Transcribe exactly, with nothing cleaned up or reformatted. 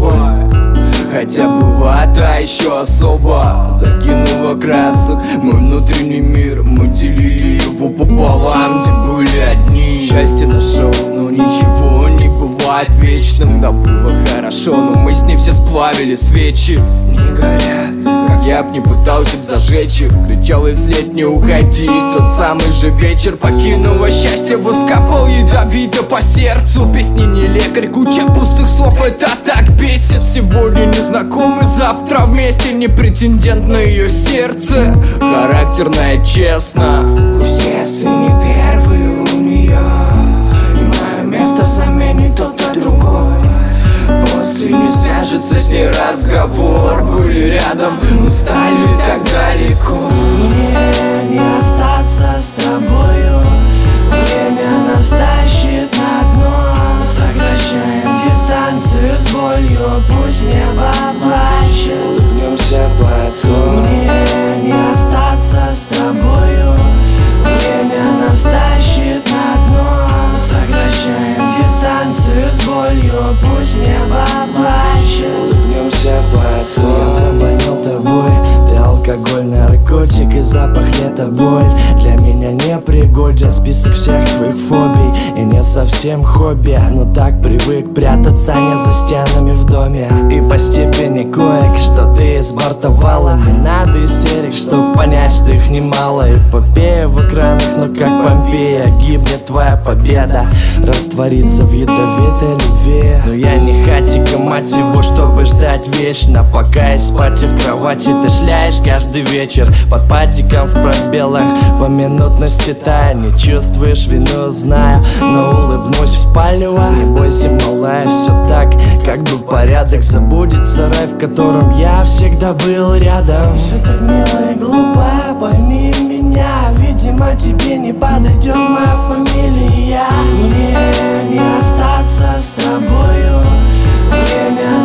тобой. Хотя была та еще особа, закинула красок мой внутренний мир. Мы делили его пополам, где были одни. Счастье нашел, но ничего не бывает вечным. Да было хорошо, но мы с ней все сплавили свечи. Не горят, как я б не пытался б зажечь их. Кричал ей вслед: не уходи. Тот самый же вечер покинула счастье, воскопал ядовито по сердцу. Песни не лекарь, куча пустых слов, это так бесит. Сегодня незнакомый, завтра вместе, не претендент на ее сердце. Характерная, честно. Пусть если не первый у нее, и мое место заменит кто-то другой. После не свяжется с ней разговор. Были рядом, но стали так далеко. Мне не остаться с тобою. Время нас тащит на дно. Сокращаем дистанцию с болью. Пусть небо плачет, улыбнемся потом. Мне не остаться с тобою. Время нас тащит на дно. Сокращаем дистанцию с болью. Пусть небо плачет, улыбнемся потом. Я заболел тобой, ты алкоголь, наркотик и запах лета, боль. Для меня не пригоден список всех твоих фобий. И не совсем хобби, но так привык прятаться не за стенами в доме. И по степени кое-что ты избортовала. Не надо истерик, чтоб понять, что их немало. Эпопея в экранах, но как Помпея гибнет твоя победа, растворится в ядовитой любви. Но я не хатика, мать его, чтобы ждать вечно. Пока я спать и в кровати ты шляешь каждый вечер. Под падиком в пробелах по минутности тая. Не чувствуешь вину, знаю, но улыбнусь впалево. Не бойся, малая, все так, как бы порядок. Забудется рай, в котором я всегда был рядом. Все так мило и глупо, пойми меня. Видимо, тебе не подойдет моя фамилия. Мне не остаться с тобою. Время